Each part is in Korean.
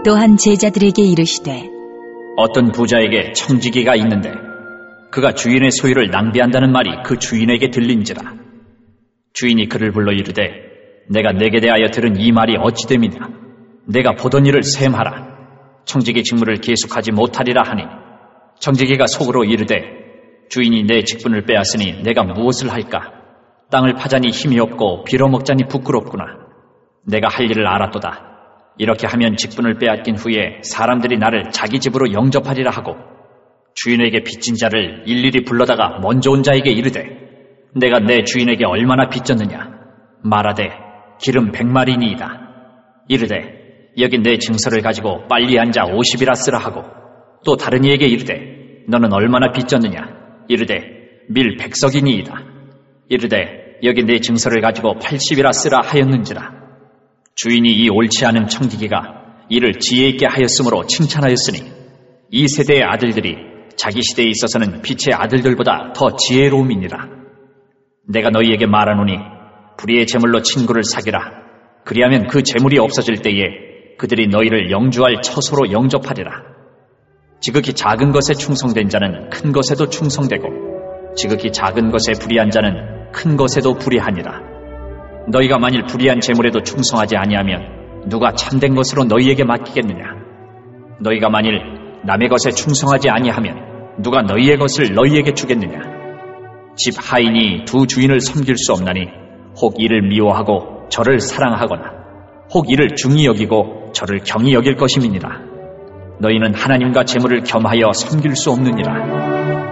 또한 제자들에게 이르시되 어떤 부자에게 청지기가 있는데 그가 주인의 소유를 낭비한다는 말이 그 주인에게 들린지라. 주인이 그를 불러 이르되 내가 내게 대하여 들은 이 말이 어찌 됨이냐. 내가 보던 일을 셈하라. 청지기 직무를 계속하지 못하리라 하니 청지기가 속으로 이르되 주인이 내 직분을 빼앗으니 내가 무엇을 할까. 땅을 파자니 힘이 없고 빌어먹자니 부끄럽구나. 내가 할 일을 알았도다. 이렇게 하면 직분을 빼앗긴 후에 사람들이 나를 자기 집으로 영접하리라 하고 주인에게 빚진 자를 일일이 불러다가 먼저 온 자에게 이르되 내가 내 주인에게 얼마나 빚졌느냐. 말하되 기름 100마리니이다. 이르되 여기 내 증서를 가지고 빨리 앉아 50이라 쓰라 하고 또 다른 이에게 이르되 너는 얼마나 빚졌느냐. 이르되 밀 100석이니이다. 이르되 여기 내 증서를 가지고 80이라 쓰라 하였는지라. 주인이 이 옳지 않은 청지기가 이를 지혜 있게 하였으므로 칭찬하였으니 이 세대의 아들들이 자기 시대에 있어서는 빛의 아들들보다 더 지혜로움이니라. 내가 너희에게 말하노니 불의의 재물로 친구를 사귀라. 그리하면 그 재물이 없어질 때에 그들이 너희를 영주할 처소로 영접하리라. 지극히 작은 것에 충성된 자는 큰 것에도 충성되고 지극히 작은 것에 불의한 자는 큰 것에도 불의하니라. 너희가 만일 불의한 재물에도 충성하지 아니하면 누가 참된 것으로 너희에게 맡기겠느냐. 너희가 만일 남의 것에 충성하지 아니하면 누가 너희의 것을 너희에게 주겠느냐. 집 하인이 두 주인을 섬길 수 없나니 혹 이를 미워하고 저를 사랑하거나 혹 이를 중히 여기고 저를 경히 여길 것임이니라. 너희는 하나님과 재물을 겸하여 섬길 수 없느니라.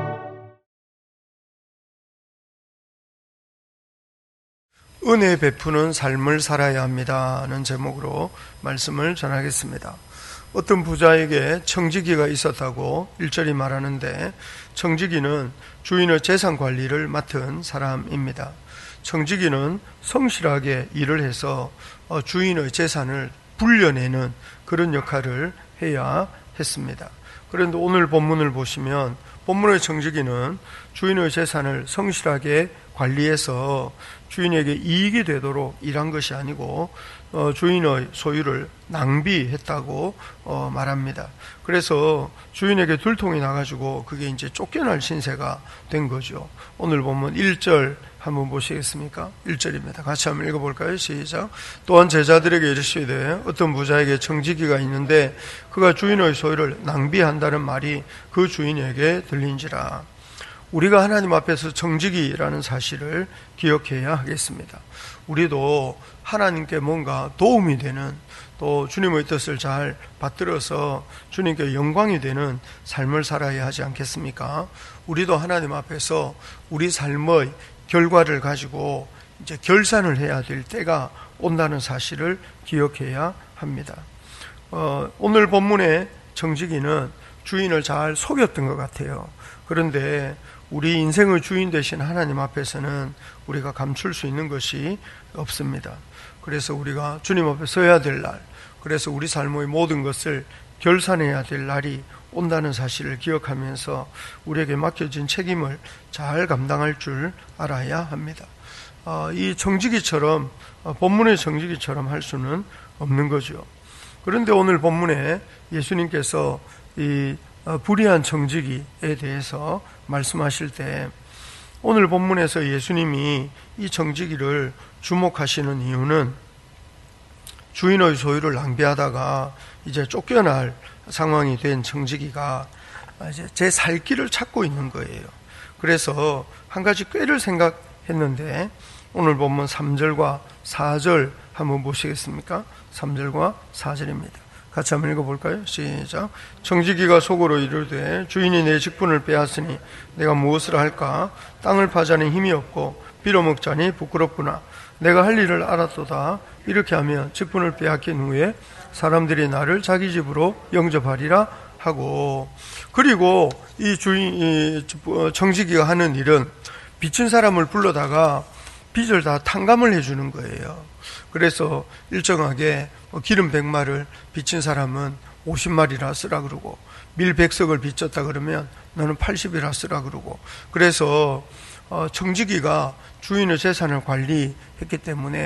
은혜 베푸는 삶을 살아야 합니다는 제목으로 말씀을 전하겠습니다. 어떤 부자에게 청지기가 있었다고 1절이 말하는데 청지기는 주인의 재산 관리를 맡은 사람입니다. 청지기는 성실하게 일을 해서 주인의 재산을 불려내는 그런 역할을 해야 했습니다. 그런데 오늘 본문을 보시면 본문의 청지기는 주인의 재산을 성실하게 관리해서 주인에게 이익이 되도록 일한 것이 아니고 주인의 소유를 낭비했다고 말합니다. 그래서 주인에게 들통이 나가지고 그게 이제 쫓겨날 신세가 된 거죠. 오늘 보면 1절 한번 보시겠습니까? 1절입니다. 같이 한번 읽어볼까요? 시작. 또한 제자들에게 이르시되 어떤 부자에게 청지기가 있는데 그가 주인의 소유를 낭비한다는 말이 그 주인에게 들린지라. 우리가 하나님 앞에서 청지기라는 사실을 기억해야 하겠습니다. 우리도 하나님께 뭔가 도움이 되는 또 주님의 뜻을 잘 받들어서 주님께 영광이 되는 삶을 살아야 하지 않겠습니까? 우리도 하나님 앞에서 우리 삶의 결과를 가지고 이제 결산을 해야 될 때가 온다는 사실을 기억해야 합니다. 오늘 본문의 청지기는 주인을 잘 속였던 것 같아요. 그런데 우리 인생의 주인 되신 하나님 앞에서는 우리가 감출 수 있는 것이 없습니다. 그래서 우리가 주님 앞에 서야 될 날, 그래서 우리 삶의 모든 것을 결산해야 될 날이 온다는 사실을 기억하면서 우리에게 맡겨진 책임을 잘 감당할 줄 알아야 합니다. 이 청지기처럼, 본문의 청지기처럼 할 수는 없는 거죠. 그런데 오늘 본문에 예수님께서 이 불의한 청지기에 대해서 말씀하실 때 오늘 본문에서 예수님이 이 청지기를 주목하시는 이유는 주인의 소유를 낭비하다가 이제 쫓겨날 상황이 된 청지기가 이제 제 살 길을 찾고 있는 거예요. 그래서 한 가지 꾀를 생각했는데 오늘 본문 3절과 4절 한번 보시겠습니까? 3절과 4절입니다. 같이 한번 읽어볼까요? 시작. 청지기가 속으로 이르되 주인이 내 직분을 빼앗으니 내가 무엇을 할까? 땅을 파자니 힘이 없고 빌어먹자니 부끄럽구나. 내가 할 일을 알았도다. 이렇게 하면 직분을 빼앗긴 후에 사람들이 나를 자기 집으로 영접하리라 하고, 그리고 이 청지기가 하는 일은 빚진 사람을 불러다가 빚을 다 탕감을 해주는 거예요. 그래서 일정하게 기름 100마리를 빚진 사람은 50마리라 쓰라 그러고, 밀 100석을 빚졌다 그러면 너는 80이라 쓰라 그러고, 그래서 청지기가 주인의 재산을 관리했기 때문에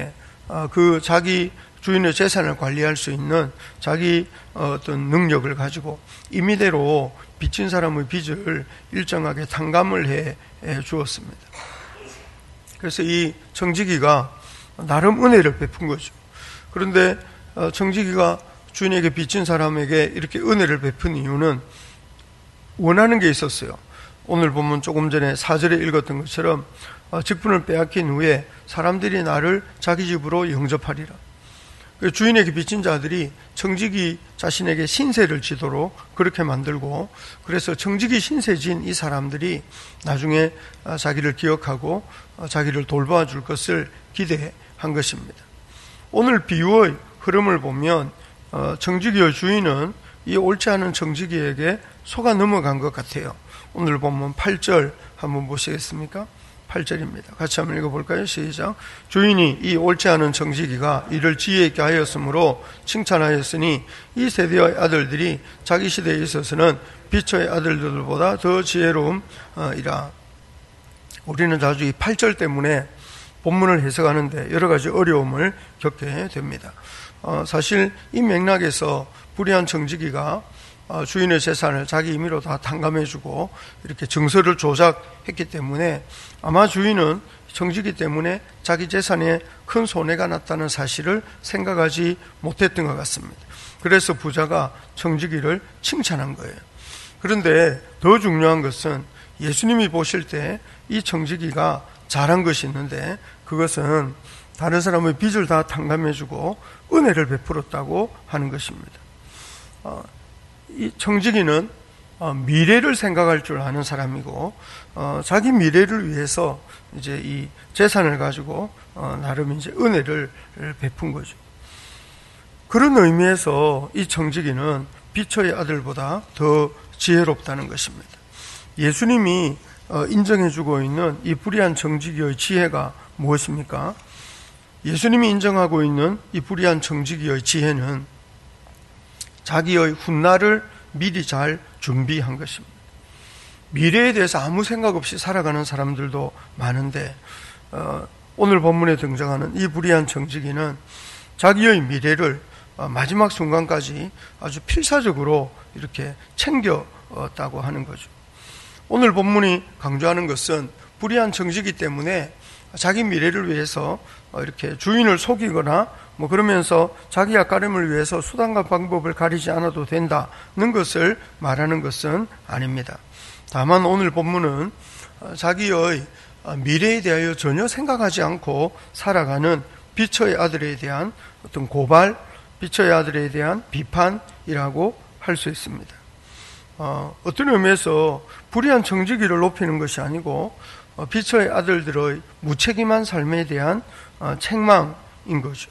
그 자기 주인의 재산을 관리할 수 있는 자기 어떤 능력을 가지고 임의대로 빚진 사람의 빚을 일정하게 탕감을 해 주었습니다. 그래서 이 청지기가 나름 은혜를 베푼 거죠. 그런데 청지기가 주인에게 빚진 사람에게 이렇게 은혜를 베푼 이유는 원하는 게 있었어요. 오늘 보면 조금 전에 4절에 읽었던 것처럼 직분을 빼앗긴 후에 사람들이 나를 자기 집으로 영접하리라. 주인에게 빚진 자들이 청지기 자신에게 신세를 지도록 그렇게 만들고, 그래서 청지기 신세진 이 사람들이 나중에 자기를 기억하고 자기를 돌봐줄 것을 기대한 것입니다. 오늘 비유의 흐름을 보면 청지기의 주인은 이 옳지 않은 청지기에게 속아 넘어간 것 같아요. 오늘 보면 8절 한번 보시겠습니까? 8절입니다. 같이 한번 읽어볼까요? 시작. 주인이 이 옳지 않은 청지기가 이를 지혜 있게 하였으므로 칭찬하였으니 이 세대의 아들들이 자기 시대에 있어서는 비처의 아들들보다 더 지혜로움이라. 우리는 자주 이 8절 때문에 본문을 해석하는데 여러 가지 어려움을 겪게 됩니다. 사실 이 맥락에서 불의한 청지기가 주인의 재산을 자기 임의로 다 탕감해주고 이렇게 증서를 조작했기 때문에 아마 주인은 청지기 때문에 자기 재산에 큰 손해가 났다는 사실을 생각하지 못했던 것 같습니다. 그래서 부자가 청지기를 칭찬한 거예요. 그런데 더 중요한 것은 예수님이 보실 때 이 청지기가 잘한 것이 있는데, 그것은 다른 사람의 빚을 다 탕감해주고 은혜를 베풀었다고 하는 것입니다. 이 청지기는 미래를 생각할 줄 아는 사람이고, 자기 미래를 위해서 이제 이 재산을 가지고 나름 이제 은혜를 베푼 거죠. 그런 의미에서 이 청지기는 비처의 아들보다 더 지혜롭다는 것입니다. 예수님이 인정해주고 있는 이 불의한 청지기의 지혜가 무엇입니까? 예수님이 인정하고 있는 이 불의한 청지기의 지혜는 자기의 훗날을 미리 잘 준비한 것입니다. 미래에 대해서 아무 생각 없이 살아가는 사람들도 많은데, 오늘 본문에 등장하는 이 불의한 청지기는 자기의 미래를 마지막 순간까지 아주 필사적으로 이렇게 챙겼다고 하는 거죠. 오늘 본문이 강조하는 것은 불의한 청지기 때문에 자기 미래를 위해서 이렇게 주인을 속이거나 그러면서 자기 앞가림을 위해서 수단과 방법을 가리지 않아도 된다는 것을 말하는 것은 아닙니다. 다만 오늘 본문은 자기의 미래에 대하여 전혀 생각하지 않고 살아가는 비처의 아들에 대한 어떤 고발, 비처의 아들에 대한 비판이라고 할 수 있습니다. 어떤 의미에서 불의한 청지기를 높이는 것이 아니고 비처의 아들들의 무책임한 삶에 대한 책망인 거죠.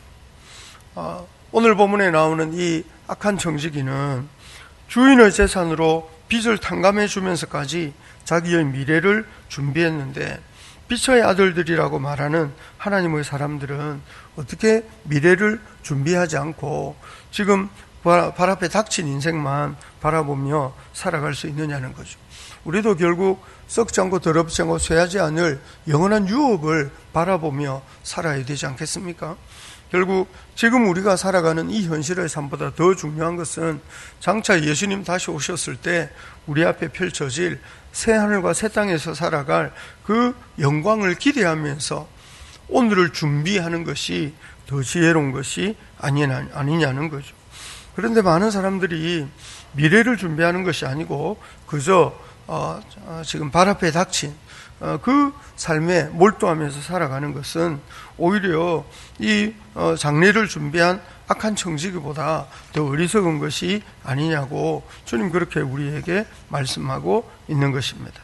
오늘 본문에 나오는 이 악한 청지기는 주인의 재산으로 빚을 탕감해 주면서까지 자기의 미래를 준비했는데, 비처의 아들들이라고 말하는 하나님의 사람들은 어떻게 미래를 준비하지 않고 지금 발 앞에 닥친 인생만 바라보며 살아갈 수 있느냐는 거죠. 우리도 결국 썩지 않고 더럽지 않고 쇠하지 않을 영원한 유업을 바라보며 살아야 되지 않겠습니까? 결국 지금 우리가 살아가는 이 현실의 삶보다 더 중요한 것은 장차 예수님 다시 오셨을 때 우리 앞에 펼쳐질 새 하늘과 새 땅에서 살아갈 그 영광을 기대하면서 오늘을 준비하는 것이 더 지혜로운 것이 아니냐는 거죠. 그런데 많은 사람들이 미래를 준비하는 것이 아니고 그저 지금 발 앞에 닥친 그 삶에 몰두하면서 살아가는 것은 오히려 이 장래를 준비한 악한 청지기보다 더 어리석은 것이 아니냐고 주님 그렇게 우리에게 말씀하고 있는 것입니다.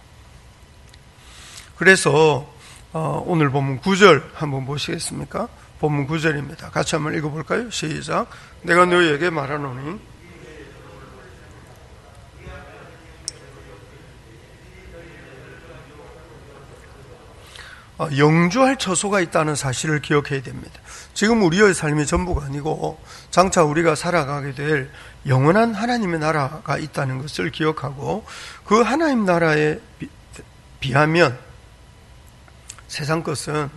그래서 오늘 본문 9절 한번 보시겠습니까? 본문 9절입니다. 같이 한번 읽어볼까요? 시작. 내가 너희에게 말하노니 영주할 처소가 있다는 사실을 기억해야 됩니다. 지금 우리의 삶이 전부가 아니고 장차 우리가 살아가게 될 영원한 하나님의 나라가 있다는 것을 기억하고, 그 하나님 나라에 비하면 세상 것은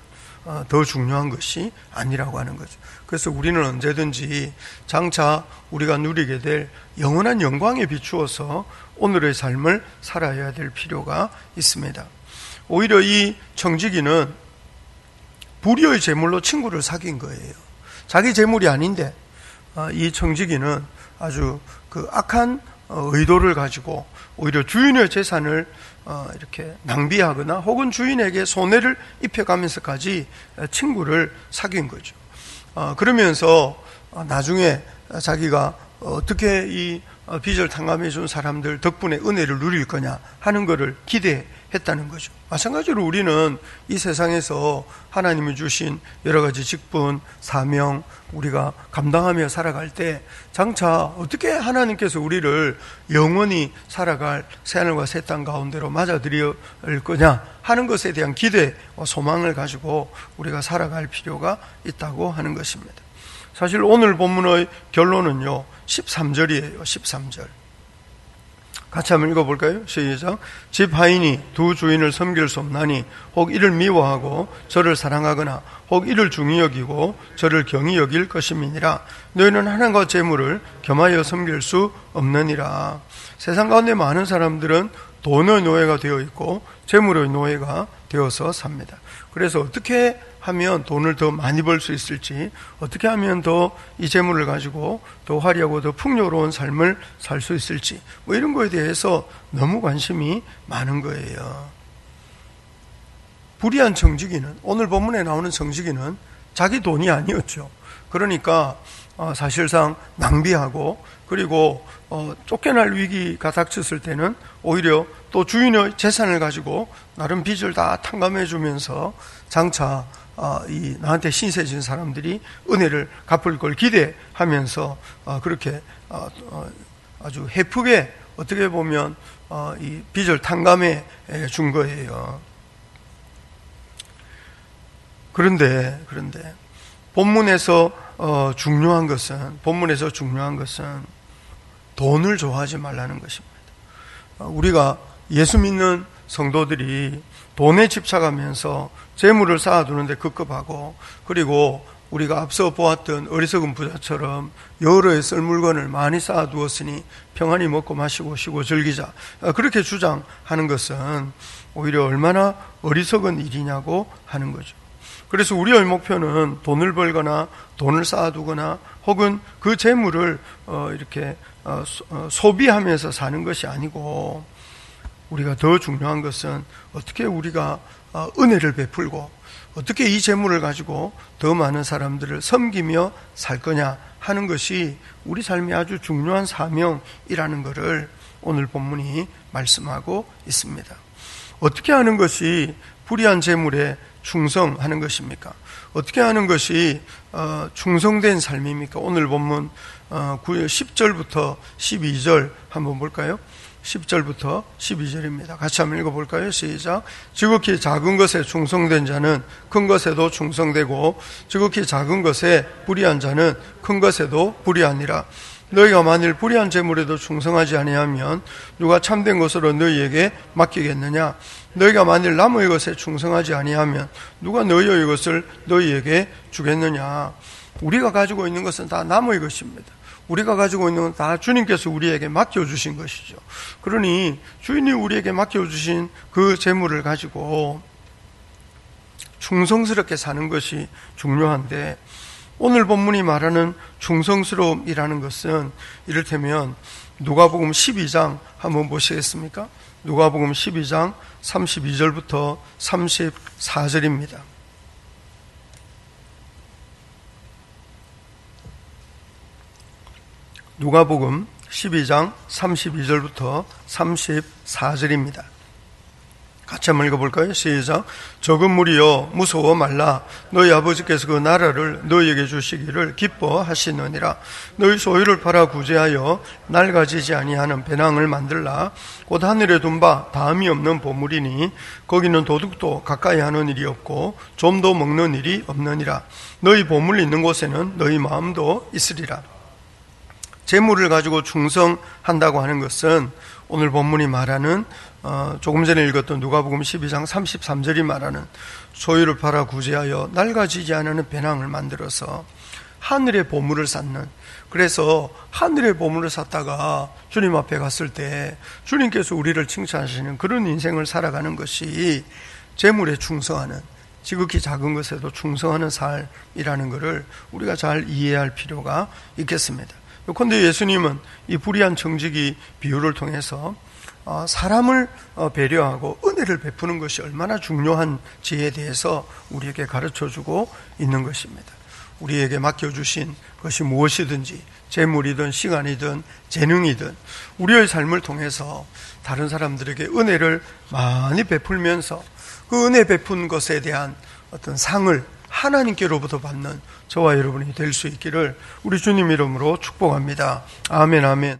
더 중요한 것이 아니라고 하는 거죠. 그래서 우리는 언제든지 장차 우리가 누리게 될 영원한 영광에 비추어서 오늘의 삶을 살아야 될 필요가 있습니다. 오히려 이 청지기는 불의의 제물로 친구를 사귄 거예요. 자기 제물이 아닌데 이 청지기는 아주 그 악한 의도를 가지고 오히려 주인의 재산을 이렇게 낭비하거나 혹은 주인에게 손해를 입혀가면서까지 친구를 사귄 거죠. 그러면서 나중에 자기가 어떻게 이 빚을 탕감해 준 사람들 덕분에 은혜를 누릴 거냐 하는 것을 기대했다는 거죠. 마찬가지로 우리는 이 세상에서 하나님이 주신 여러 가지 직분, 사명 우리가 감당하며 살아갈 때 장차 어떻게 하나님께서 우리를 영원히 살아갈 새하늘과 새 땅 가운데로 맞아들일 거냐 하는 것에 대한 기대와 소망을 가지고 우리가 살아갈 필요가 있다고 하는 것입니다. 사실 오늘 본문의 결론은요 13절이에요. 13절 같이 한번 읽어볼까요? 시작. 집 하인이 두 주인을 섬길 수 없나니 혹 이를 미워하고 저를 사랑하거나 혹 이를 중히 여기고 저를 경히 여길 것임이니라. 너희는 하나님과 재물을 겸하여 섬길 수 없느니라. 세상 가운데 많은 사람들은 돈의 노예가 되어 있고 재물의 노예가 되어서 삽니다. 그래서 어떻게 하면 돈을 더 많이 벌 수 있을지, 어떻게 하면 더 이 재물을 가지고 더 화려하고 더 풍요로운 삶을 살 수 있을지, 이런 거에 대해서 너무 관심이 많은 거예요. 불의한 청지기는, 오늘 본문에 나오는 청지기는 자기 돈이 아니었죠. 그러니까 사실상 낭비하고, 그리고 쫓겨날 위기가 닥쳤을 때는 오히려 또 주인의 재산을 가지고 나름 빚을 다 탕감해 주면서 장차 나한테 신세진 사람들이 은혜를 갚을 걸 기대하면서 그렇게 아주 해프게 어떻게 보면 이 빚을 탕감해 준 거예요. 그런데 본문에서 중요한 것은 돈을 좋아하지 말라는 것입니다. 우리가 예수 믿는 성도들이 돈에 집착하면서 재물을 쌓아두는데 급급하고, 그리고 우리가 앞서 보았던 어리석은 부자처럼 여러 해 쓸 물건을 많이 쌓아두었으니 평안히 먹고 마시고 쉬고 즐기자, 그렇게 주장하는 것은 오히려 얼마나 어리석은 일이냐고 하는 거죠. 그래서 우리의 목표는 돈을 벌거나 돈을 쌓아두거나 혹은 그 재물을 이렇게 소비하면서 사는 것이 아니고, 우리가 더 중요한 것은 어떻게 우리가 은혜를 베풀고 어떻게 이 재물을 가지고 더 많은 사람들을 섬기며 살 거냐 하는 것이 우리 삶의 아주 중요한 사명이라는 것을 오늘 본문이 말씀하고 있습니다. 어떻게 하는 것이 불의한 재물에 충성하는 것입니까? 어떻게 하는 것이 충성된 삶입니까? 오늘 본문 10절부터 12절 한번 볼까요? 10절부터 12절입니다. 같이 한번 읽어볼까요? 시작. 지극히 작은 것에 충성된 자는 큰 것에도 충성되고 지극히 작은 것에 불의한 자는 큰 것에도 불의하니라. 너희가 만일 불의한 재물에도 충성하지 아니하면 누가 참된 것으로 너희에게 맡기겠느냐? 너희가 만일 남의 것에 충성하지 아니하면 누가 너희의 것을 너희에게 주겠느냐? 우리가 가지고 있는 것은 다 남의 것입니다. 우리가 가지고 있는 건 다 주님께서 우리에게 맡겨주신 것이죠. 그러니 주인이 우리에게 맡겨주신 그 재물을 가지고 충성스럽게 사는 것이 중요한데, 오늘 본문이 말하는 충성스러움이라는 것은 이를테면 누가복음 12장 한번 보시겠습니까? 누가복음 12장 32절부터 34절입니다. 누가복음 12장 32절부터 34절입니다. 같이 한번 읽어볼까요? 시작. 적은 무리여 무서워 말라. 너희 아버지께서 그 나라를 너희에게 주시기를 기뻐하시느니라. 너희 소유를 팔아 구제하여 낡아지지 아니하는 배낭을 만들라. 곧 하늘에 둔 바 다함이 없는 보물이니 거기는 도둑도 가까이 하는 일이 없고 좀도 먹는 일이 없느니라. 너희 보물 있는 곳에는 너희 마음도 있으리라. 재물을 가지고 충성한다고 하는 것은 오늘 본문이 말하는 조금 전에 읽었던 누가복음 12장 33절이 말하는 소유를 팔아 구제하여 낡아지지 않는 배낭을 만들어서 하늘의 보물을 쌓는, 그래서 하늘의 보물을 쌓다가 주님 앞에 갔을 때 주님께서 우리를 칭찬하시는 그런 인생을 살아가는 것이 재물에 충성하는, 지극히 작은 것에도 충성하는 삶이라는 것을 우리가 잘 이해할 필요가 있겠습니다. 그런데 예수님은 이 불의한 청지기 비유를 통해서 사람을 배려하고 은혜를 베푸는 것이 얼마나 중요한지에 대해서 우리에게 가르쳐주고 있는 것입니다. 우리에게 맡겨주신 것이 무엇이든지 재물이든 시간이든 재능이든 우리의 삶을 통해서 다른 사람들에게 은혜를 많이 베풀면서 그 은혜 베푼 것에 대한 어떤 상을 하나님께로부터 받는 저와 여러분이 될 수 있기를 우리 주님 이름으로 축복합니다. 아멘, 아멘.